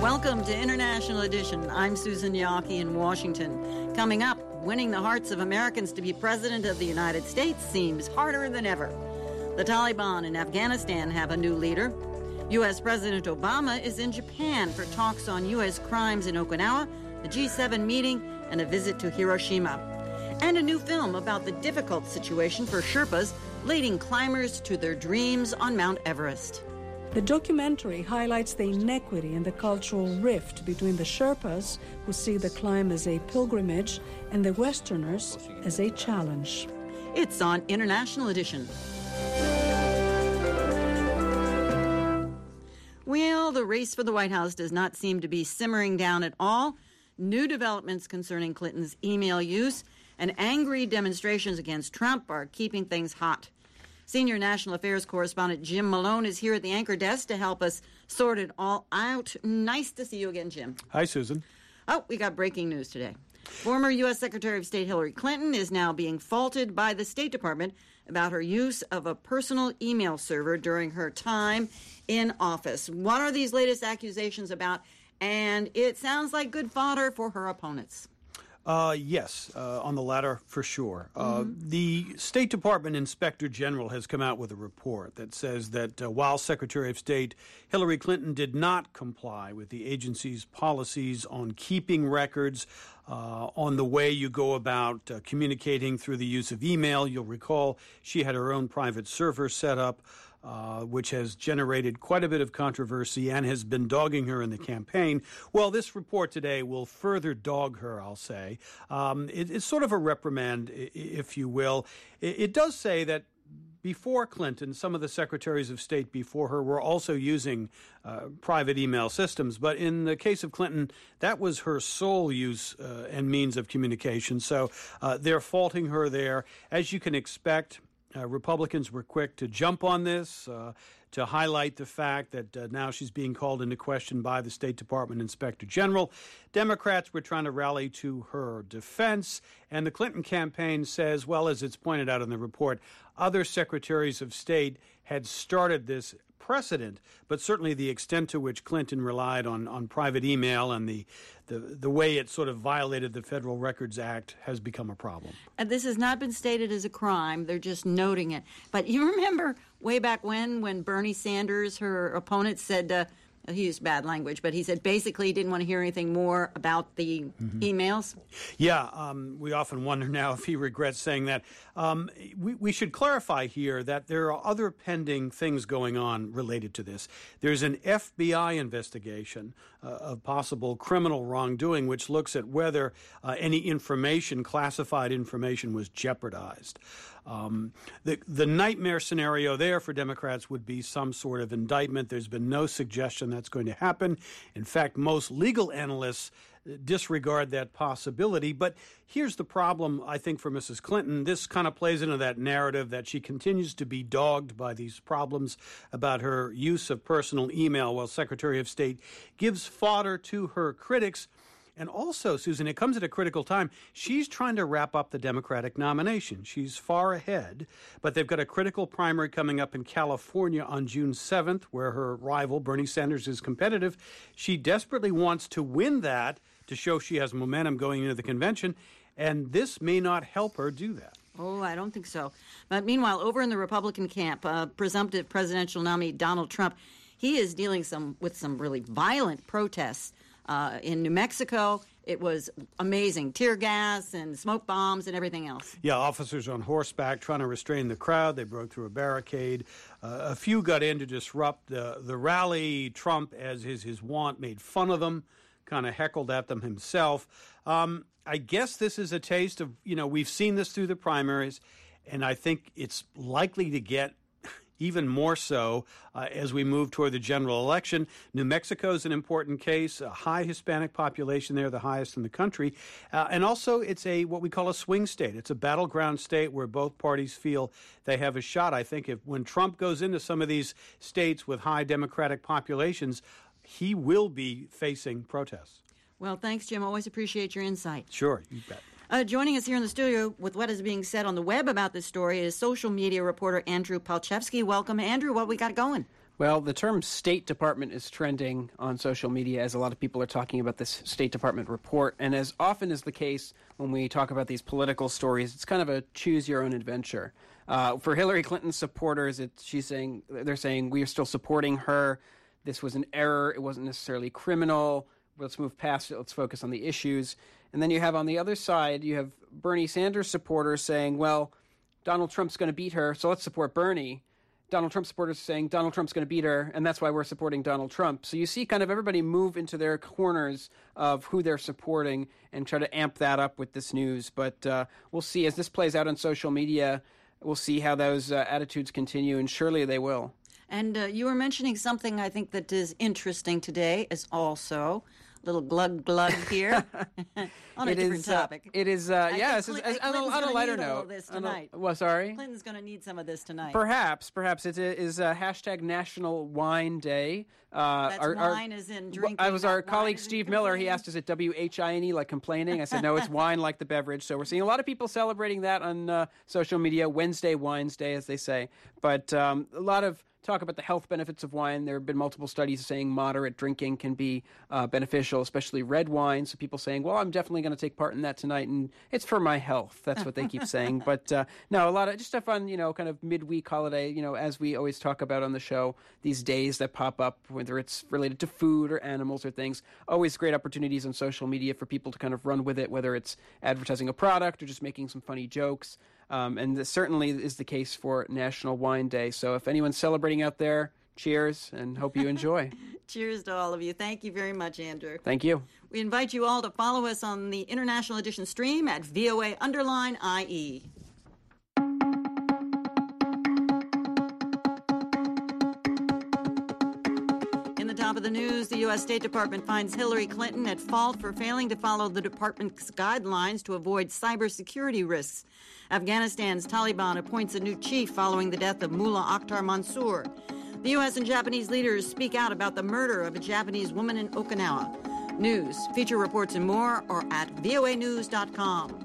Welcome to International Edition. I'm Susan Yaki in Washington. Coming up, winning the hearts of Americans to be President of the United States seems harder than ever. The Taliban in Afghanistan have a new leader. U.S. President Obama is in Japan for talks on U.S. crimes in Okinawa, the G7 meeting, and a visit to Hiroshima. And a new film about the difficult situation for Sherpas leading climbers to their dreams on Mount Everest. The documentary highlights the inequity and the cultural rift between the Sherpas, who see the climb as a pilgrimage, and the Westerners as a challenge. It's on International Edition. Well, the race for the White House does not seem to be simmering down at all. New developments concerning Clinton's email use and angry demonstrations against Trump are keeping things hot. Senior National Affairs correspondent Jim Malone is here at the anchor desk to help us sort it all out. Nice to see you again, Jim. Hi, Susan. Oh, we got breaking news today. Former U.S. Secretary of State Hillary Clinton is now being faulted by the State Department about her use of a personal email server during her time in office. What are these latest accusations about? And it sounds like good fodder for her opponents. Yes, on the latter, for sure. The State Department Inspector General has come out with a report that says that while Secretary of State Hillary Clinton did not comply with the agency's policies on keeping records, on the way you go about communicating through the use of email, you'll recall she had her own private server set up, which has generated quite a bit of controversy and has been dogging her in the campaign. Well, this report today will further dog her, I'll say. It's sort of a reprimand, if you will. It does say that before Clinton, some of the secretaries of state before her were also using private email systems. But in the case of Clinton, that was her sole use and means of communication. So they're faulting her there. As you can expect, Republicans were quick to jump on this, to highlight the fact that now she's being called into question by the State Department Inspector General. Democrats were trying to rally to her defense, and the Clinton campaign says, well, as it's pointed out in the report, other secretaries of state had started this precedent, but certainly the extent to which Clinton relied on private email and the way it sort of violated the Federal Records Act has become a problem. And this has not been stated as a crime. They're just noting it. But you remember way back when Bernie Sanders, her opponent, said, he used bad language, but he said basically he didn't want to hear anything more about the emails? Yeah, we often wonder now if he regrets saying that. We should clarify here that there are other pending things going on related to this. There's an FBI investigation of possible criminal wrongdoing, which looks at whether any information, classified information, was jeopardized. The nightmare scenario there for Democrats would be some sort of indictment. There's been no suggestion that's going to happen. In fact, most legal analysts disregard that possibility. But here's the problem, I think, for Mrs. Clinton. This kind of plays into that narrative that she continues to be dogged by these problems about her use of personal email while Secretary of State gives fodder to her critics. And also, Susan, it comes at a critical time. She's trying to wrap up the Democratic nomination. She's far ahead, but they've got a critical primary coming up in California on June 7th, where her rival, Bernie Sanders, is competitive. She desperately wants to win that to show she has momentum going into the convention, and this may not help her do that. Oh, I don't think so. But meanwhile, over in the Republican camp, presumptive presidential nominee Donald Trump, he is dealing with some really violent protests. In New Mexico, it was amazing. Tear gas and smoke bombs and everything else. Yeah, officers on horseback trying to restrain the crowd. They broke through a barricade. A few got in to disrupt the rally. Trump, as is his wont, made fun of them, kind of heckled at them himself. I guess this is a taste of, we've seen this through the primaries, and I think it's likely to get even more so as we move toward the general election. New Mexico is an important case, a high Hispanic population there, the highest in the country. And also it's what we call a swing state. It's a battleground state where both parties feel they have a shot. I think when Trump goes into some of these states with high Democratic populations, he will be facing protests. Well, thanks, Jim. Always appreciate your insight. Sure, you bet. Joining us here in the studio with what is being said on the web about this story is social media reporter Andrew Palchevsky. Welcome, Andrew. What we got going? Well, the term State Department is trending on social media as a lot of people are talking about this State Department report. And as often is the case when we talk about these political stories, it's kind of a choose-your-own-adventure. For Hillary Clinton supporters, they're saying we are still supporting her. This was an error. It wasn't necessarily criminal. Let's move past it. Let's focus on the issues. And then you have on the other side, you have Bernie Sanders supporters saying, well, Donald Trump's going to beat her, so let's support Bernie. Donald Trump supporters saying Donald Trump's going to beat her, and that's why we're supporting Donald Trump. So you see kind of everybody move into their corners of who they're supporting and try to amp that up with this news. But we'll see as this plays out on social media. We'll see how those attitudes continue, and surely they will. And you were mentioning something I think that is interesting today is also a little glug here on a different topic. It is, yes, on a lighter note. Sorry? Clinton's going to need some of this tonight. Perhaps. It is hashtag National Wine Day. Wine is in drinking. I was our colleague Steve Miller. He asked, is it W-H-I-N-E, like complaining? I said, no, it's wine like the beverage. So we're seeing a lot of people celebrating that on social media. Wednesday, Wines Day, as they say. But a lot of talk about the health benefits of wine. There have been multiple studies saying moderate drinking can be beneficial, especially red wine. So people saying, well, I'm definitely going to take part in that tonight, and it's for my health. That's what they keep saying. But no, a lot of just a fun, kind of midweek holiday, as we always talk about on the show, these days that pop up, whether it's related to food or animals or things, always great opportunities on social media for people to kind of run with it, whether it's advertising a product or just making some funny jokes. And this certainly is the case for National Wine Day. So if anyone's celebrating out there, cheers, and hope you enjoy. Cheers to all of you. Thank you very much, Andrew. Thank you. We invite you all to follow us on the International Edition stream at VOA_IE. Top of the news, the U.S. State Department finds Hillary Clinton at fault for failing to follow the department's guidelines to avoid cybersecurity risks. Afghanistan's Taliban appoints a new chief following the death of Mullah Akhtar Mansour. The U.S. and Japanese leaders speak out about the murder of a Japanese woman in Okinawa. News, feature reports, and more are at voanews.com.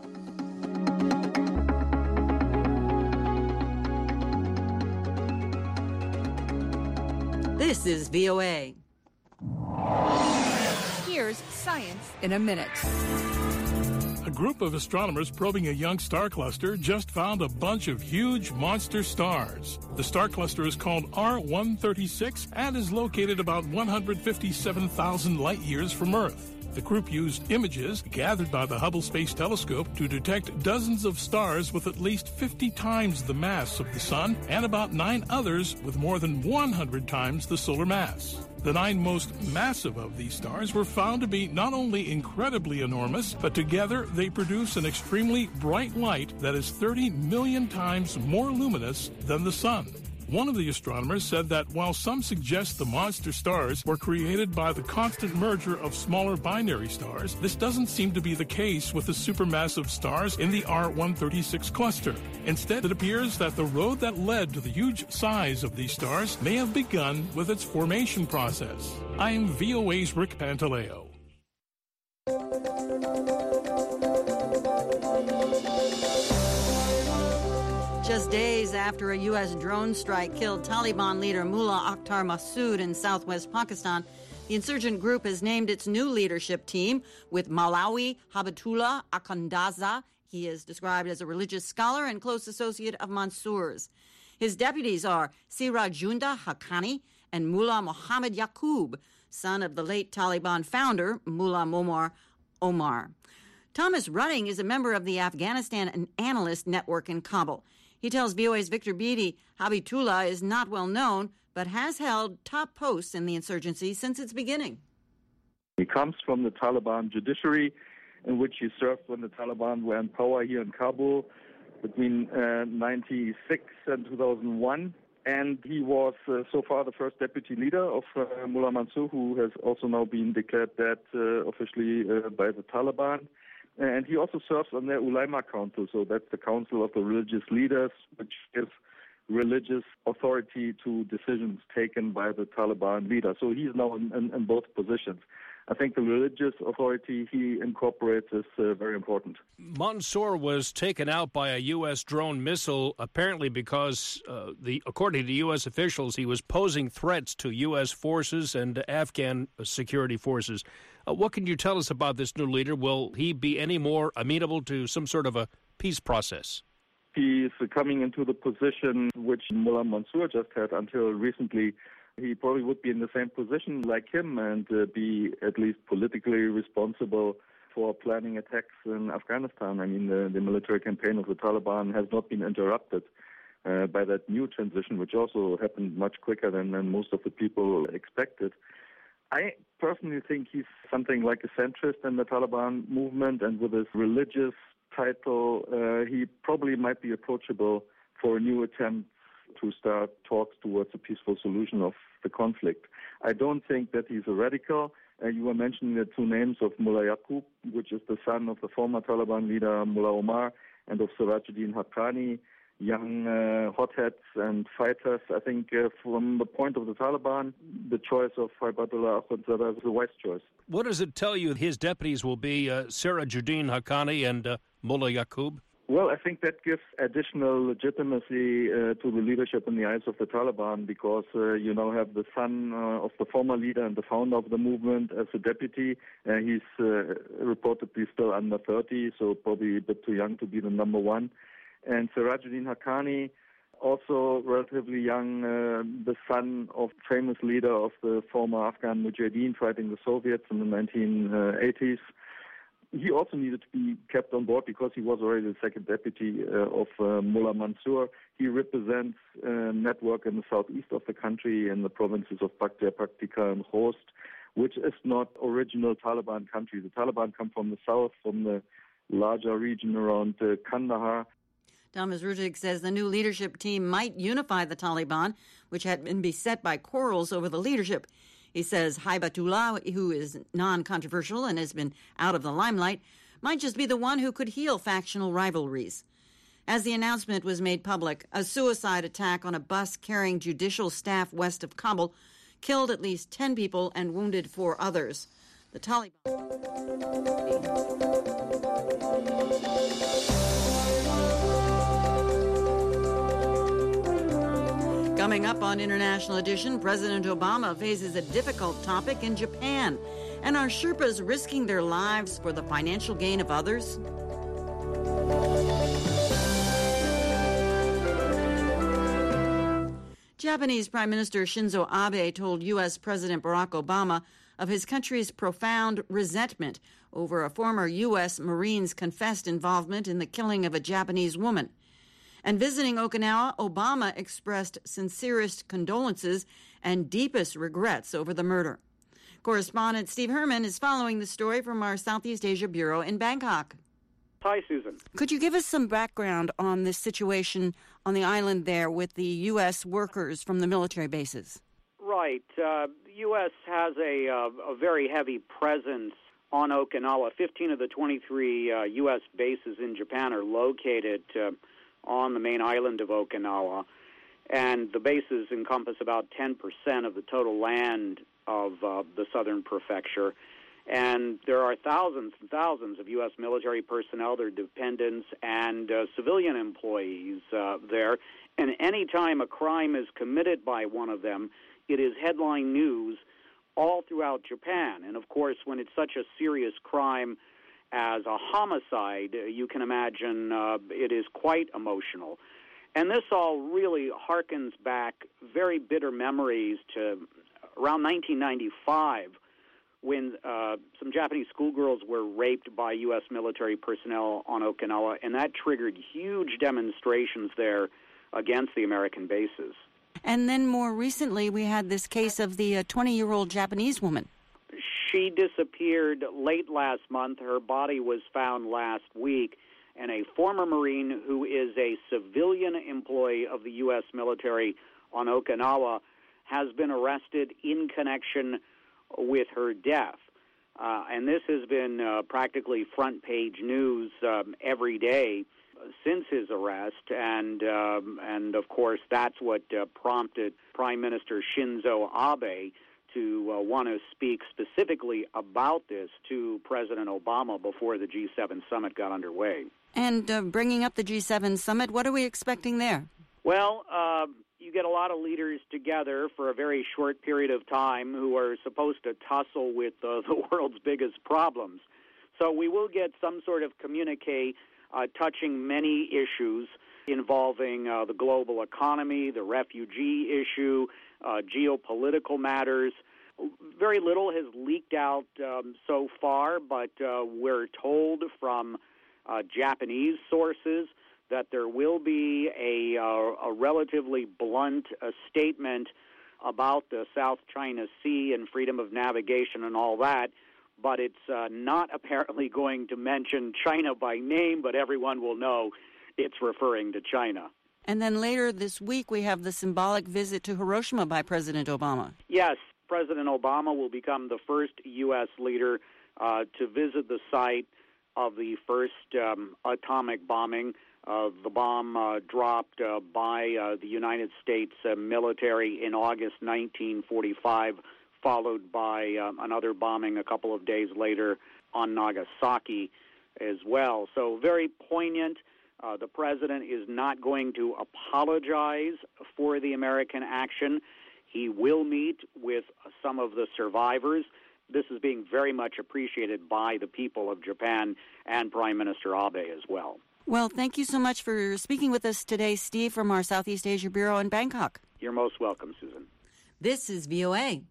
This is VOA. Here's Science in a Minute. A group of astronomers probing a young star cluster just found a bunch of huge monster stars. The star cluster is called R136 and is located about 157,000 light years from Earth. The group used images gathered by the Hubble Space Telescope to detect dozens of stars with at least 50 times the mass of the Sun and about 9 others with more than 100 times the solar mass. The 9 most massive of these stars were found to be not only incredibly enormous, but together they produce an extremely bright light that is 30 million times more luminous than the Sun. One of the astronomers said that while some suggest the monster stars were created by the constant merger of smaller binary stars, this doesn't seem to be the case with the supermassive stars in the R136 cluster. Instead, it appears that the road that led to the huge size of these stars may have begun with its formation process. I'm VOA's Rick Pantaleo. Just days after a U.S. drone strike killed Taliban leader Mullah Akhtar Massoud in southwest Pakistan, the insurgent group has named its new leadership team with Maulawi Habatullah Akandaza. He is described as a religious scholar and close associate of Mansour's. His deputies are Sirajunda Haqqani and Mullah Muhammad Yaqub, son of the late Taliban founder Mullah Omar. Thomas Running is a member of the Afghanistan Analyst Network in Kabul. He tells VOA's Victor Beattie Habitullah is not well known, but has held top posts in the insurgency since its beginning. He comes from the Taliban judiciary, in which he served when the Taliban were in power here in Kabul between 1996 and 2001. And he was so far the first deputy leader of Mullah Mansour, who has also now been declared dead officially by the Taliban. And he also serves on their Ulama Council, so that's the Council of the Religious Leaders, which gives religious authority to decisions taken by the Taliban leader. So he's now in both positions. I think the religious authority he incorporates is very important. Mansour was taken out by a U.S. drone missile, apparently because, according to U.S. officials, he was posing threats to U.S. forces and Afghan security forces. What can you tell us about this new leader? Will he be any more amenable to some sort of a peace process? He is coming into the position which Mullah Mansour just had until recently. He probably would be in the same position like him and be at least politically responsible for planning attacks in Afghanistan. I mean, the military campaign of the Taliban has not been interrupted by that new transition, which also happened much quicker than most of the people expected. I personally think he's something like a centrist in the Taliban movement, and with his religious title, he probably might be approachable for a new attempt to start talks towards a peaceful solution of the conflict. I don't think that he's a radical. You were mentioning the two names of Mullah Yaqub, which is the son of the former Taliban leader Mullah Omar, and of Sirajuddin Haqqani, young hotheads and fighters. I think from the point of the Taliban, the choice of Haibatullah Akhundzada is a wise choice. What does it tell you his deputies will be Sirajuddin Haqqani and Mullah Yaqub? Well, I think that gives additional legitimacy to the leadership in the eyes of the Taliban because you now have the son of the former leader and the founder of the movement as a deputy. He's reportedly still under 30, so probably a bit too young to be the number one. And Sirajuddin Haqqani, also relatively young, the son of famous leader of the former Afghan Mujahideen fighting the Soviets in the 1980s. He also needed to be kept on board because he was already the second deputy of Mullah Mansour. He represents a network in the southeast of the country in the provinces of Paktia, Paktika, and Khost, which is not original Taliban country. The Taliban come from the south, from the larger region around Kandahar. Thomas Ruchik says the new leadership team might unify the Taliban, which had been beset by quarrels over the leadership. He says Haibatullah, who is non-controversial and has been out of the limelight, might just be the one who could heal factional rivalries. As the announcement was made public, a suicide attack on a bus carrying judicial staff west of Kabul killed at least 10 people and wounded 4 others. The Taliban... Coming up on International Edition, President Obama faces a difficult topic in Japan. And are Sherpas risking their lives for the financial gain of others? Japanese Prime Minister Shinzo Abe told U.S. President Barack Obama of his country's profound resentment over a former U.S. Marine's confessed involvement in the killing of a Japanese woman. And visiting Okinawa, Obama expressed sincerest condolences and deepest regrets over the murder. Correspondent Steve Herman is following the story from our Southeast Asia Bureau in Bangkok. Hi, Susan. Could you give us some background on this situation on the island there with the U.S. workers from the military bases? Right. The U.S. has a very heavy presence on Okinawa. 15 of the 23 U.S. bases in Japan are located on the main island of Okinawa, and the bases encompass about 10% of the total land of the southern prefecture. And there are thousands and thousands of U.S. military personnel, their dependents, and civilian employees there. And any time a crime is committed by one of them, it is headline news all throughout Japan. And, of course, when it's such a serious crime as a homicide, you can imagine it is quite emotional. And this all really harkens back very bitter memories to around 1995 when some Japanese schoolgirls were raped by U.S. military personnel on Okinawa, and that triggered huge demonstrations there against the American bases. And then more recently, we had this case of the 20-year-old Japanese woman. She disappeared late last month. Her body was found last week, and a former Marine who is a civilian employee of the U.S. military on Okinawa has been arrested in connection with her death. And this has been practically front-page news every day since his arrest, and of course that's what prompted Prime Minister Shinzo Abe to want to speak specifically about this to President Obama before the G7 summit got underway. And bringing up the G7 summit, what are we expecting there? Well, you get a lot of leaders together for a very short period of time who are supposed to tussle with the world's biggest problems. So we will get some sort of communique touching many issues involving the global economy, the refugee issue, geopolitical matters. Very little has leaked out so far, but we're told from Japanese sources that there will be a relatively blunt statement about the South China Sea and freedom of navigation and all that, but it's not apparently going to mention China by name, but everyone will know it's referring to China. And then later this week, we have the symbolic visit to Hiroshima by President Obama. Yes, President Obama will become the first U.S. leader to visit the site of the first atomic bombing. The bomb dropped by the United States military in August 1945, followed by another bombing a couple of days later on Nagasaki as well. So very poignant. The president is not going to apologize for the American action. He will meet with some of the survivors. This is being very much appreciated by the people of Japan and Prime Minister Abe as well. Well, thank you so much for speaking with us today, Steve, from our Southeast Asia Bureau in Bangkok. You're most welcome, Susan. This is VOA.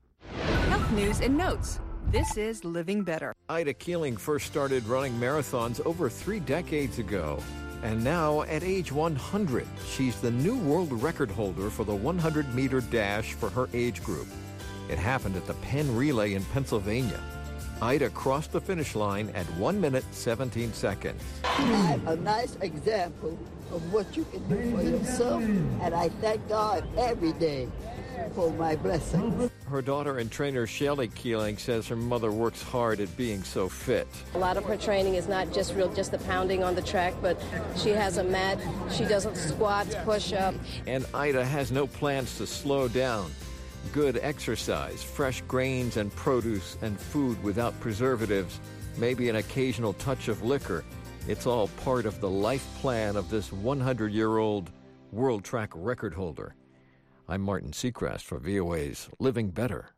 Health news and notes. This is Living Better. Ida Keeling first started running marathons over 3 decades ago. And now, at age 100, she's the new world record holder for the 100-meter dash for her age group. It happened at the Penn Relay in Pennsylvania. Ida crossed the finish line at 1 minute, 17 seconds. I'm a nice example of what you can do for yourself, and I thank God every day for my blessings. Her daughter and trainer Shelley Keeling says her mother works hard at being so fit. A lot of her training is not just the pounding on the track, but she has a mat, she does squats, push-ups. And Ida has no plans to slow down. Good exercise, fresh grains and produce, and food without preservatives, maybe an occasional touch of liquor. It's all part of the life plan of this 100-year-old world track record holder. I'm Martin Seacrest for VOA's Living Better.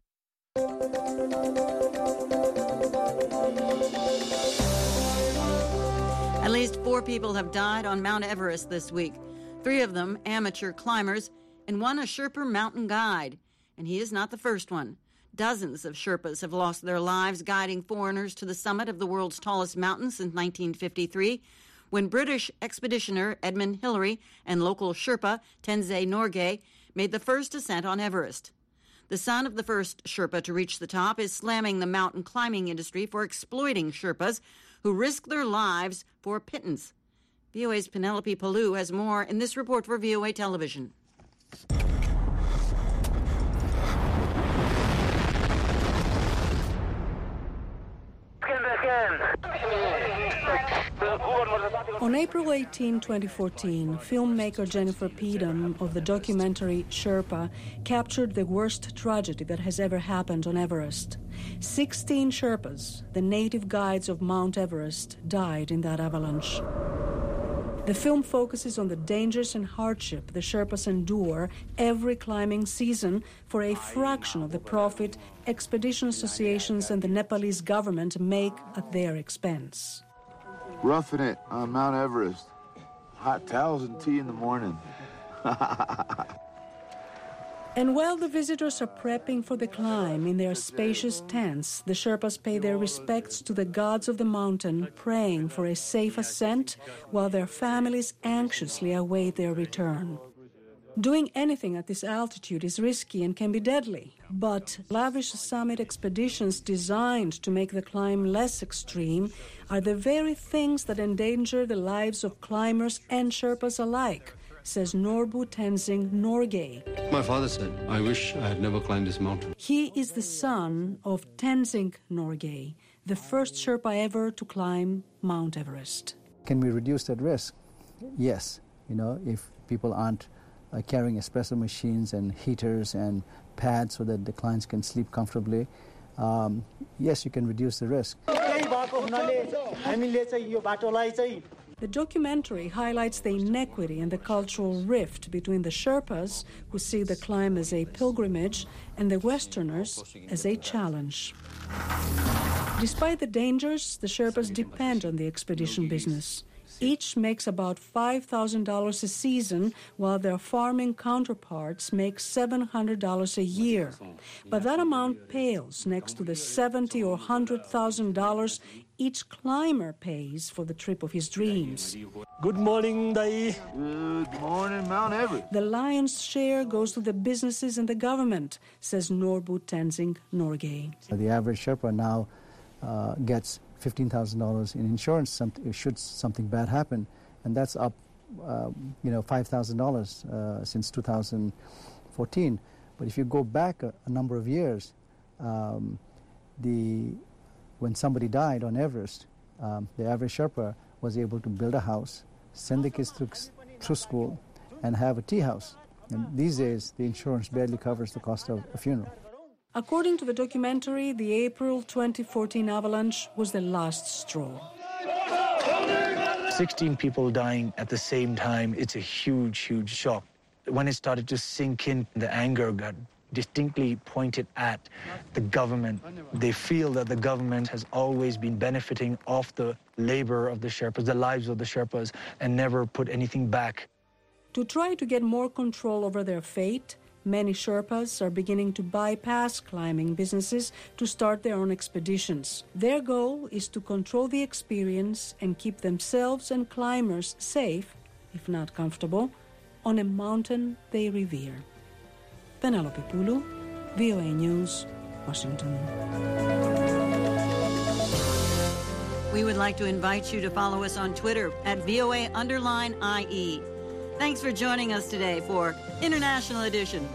At least 4 people have died on Mount Everest this week. 3 of them amateur climbers, and 1 a Sherpa mountain guide. And he is not the first one. Dozens of Sherpas have lost their lives guiding foreigners to the summit of the world's tallest mountain since 1953, when British expeditioner Edmund Hillary and local Sherpa Tenzing Norgay made the first ascent on Everest. The son of the first Sherpa to reach the top is slamming the mountain climbing industry for exploiting Sherpas who risk their lives for a pittance. VOA's Penelope Palou has more in this report for VOA Television. On April 18, 2014, filmmaker Jennifer Peedom of the documentary Sherpa captured the worst tragedy that has ever happened on Everest. 16 Sherpas, the native guides of Mount Everest, died in that avalanche. The film focuses on the dangers and hardship the Sherpas endure every climbing season for a fraction of the profit expedition associations and the Nepalese government make at their expense. Roughing it on Mount Everest. Hot towels and tea in the morning. And while the visitors are prepping for the climb in their spacious tents, the Sherpas pay their respects to the gods of the mountain, praying for a safe ascent while their families anxiously await their return. Doing anything at this altitude is risky and can be deadly, but lavish summit expeditions designed to make the climb less extreme are the very things that endanger the lives of climbers and Sherpas alike, says Norbu Tenzing Norgay. My father said, I wish I had never climbed this mountain. He is the son of Tenzing Norgay, the first Sherpa ever to climb Mount Everest. Can we reduce that risk? Yes. If people aren't carrying espresso machines and heaters and pads so that the clients can sleep comfortably, yes, you can reduce the risk. The documentary highlights the inequity and the cultural rift between the Sherpas, who see the climb as a pilgrimage, and the Westerners as a challenge. Despite the dangers, the Sherpas depend on the expedition business. Each makes about $5,000 a season, while their farming counterparts make $700 a year. But that amount pales next to the $70,000 or $100,000 each climber pays for the trip of his dreams. Good morning, Dai. Good morning, Mount Everest. The lion's share goes to the businesses and the government, says Norbu Tenzing Norgay. The average Sherpa now gets $15,000 in insurance should something bad happen, and that's up, $5,000 since 2014. But if you go back a number of years, when somebody died on Everest, the average Sherpa was able to build a house, send the kids through school, and have a tea house. And these days, the insurance barely covers the cost of a funeral. According to the documentary, the April 2014 avalanche was the last straw. 16 people dying at the same time, it's a huge, huge shock. When it started to sink in, the anger got distinctly pointed at the government. They feel that the government has always been benefiting off the labor of the Sherpas, the lives of the Sherpas, and never put anything back. To try to get more control over their fate, many Sherpas are beginning to bypass climbing businesses to start their own expeditions. Their goal is to control the experience and keep themselves and climbers safe, if not comfortable, on a mountain they revere. Penelope Pulu, VOA News, Washington. We would like to invite you to follow us on Twitter at VOA_IE. Thanks for joining us today for International Edition.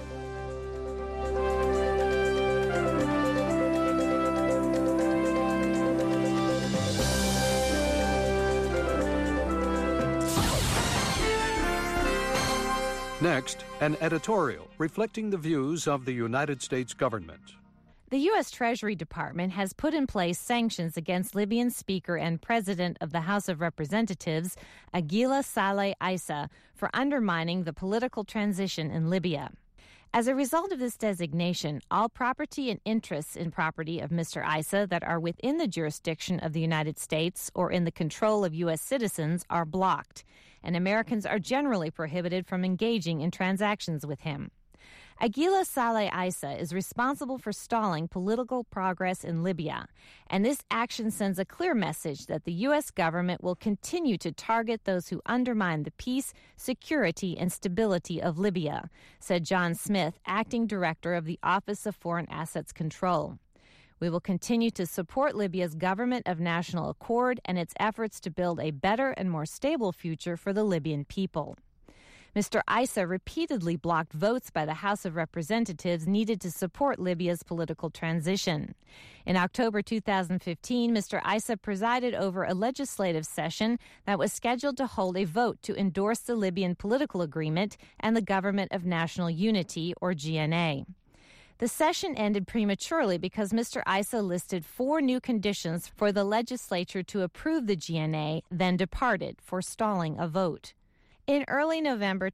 Next, an editorial reflecting the views of the United States government. The U.S. Treasury Department has put in place sanctions against Libyan Speaker and President of the House of Representatives, Aguila Saleh Issa, for undermining the political transition in Libya. As a result of this designation, all property and interests in property of Mr. Issa that are within the jurisdiction of the United States or in the control of U.S. citizens are blocked, and Americans are generally prohibited from engaging in transactions with him. Aguila Saleh Issa is responsible for stalling political progress in Libya, and this action sends a clear message that the U.S. government will continue to target those who undermine the peace, security, and stability of Libya, said John Smith, acting director of the Office of Foreign Assets Control. We will continue to support Libya's government of national accord and its efforts to build a better and more stable future for the Libyan people. Mr. Issa repeatedly blocked votes by the House of Representatives needed to support Libya's political transition. In October 2015, Mr. Issa presided over a legislative session that was scheduled to hold a vote to endorse the Libyan political agreement and the Government of National Unity, or GNA. The session ended prematurely because Mr. Issa listed 4 new conditions for the legislature to approve the GNA, then departed, forestalling a vote. In early November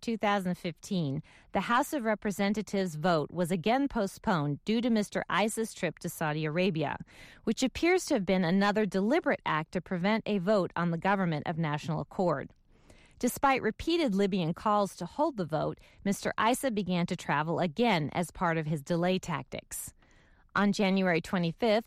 2015, the House of Representatives vote was again postponed due to Mr. Issa's trip to Saudi Arabia, which appears to have been another deliberate act to prevent a vote on the Government of National Accord. Despite repeated Libyan calls to hold the vote, Mr. Issa began to travel again as part of his delay tactics. On January 25,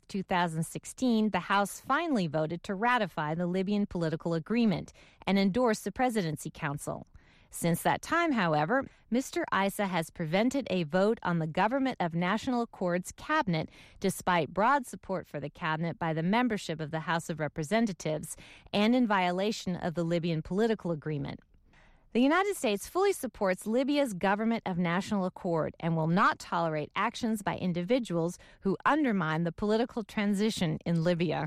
2016, the House finally voted to ratify the Libyan political agreement and endorse the Presidency Council. Since that time, however, Mr. Issa has prevented a vote on the Government of National Accord's cabinet, despite broad support for the cabinet by the membership of the House of Representatives and in violation of the Libyan political agreement. The United States fully supports Libya's Government of National Accord and will not tolerate actions by individuals who undermine the political transition in Libya.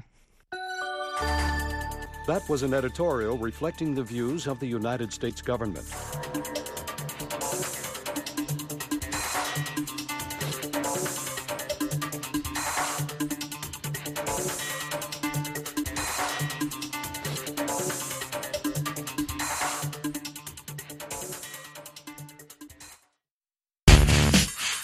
That was an editorial reflecting the views of the United States government.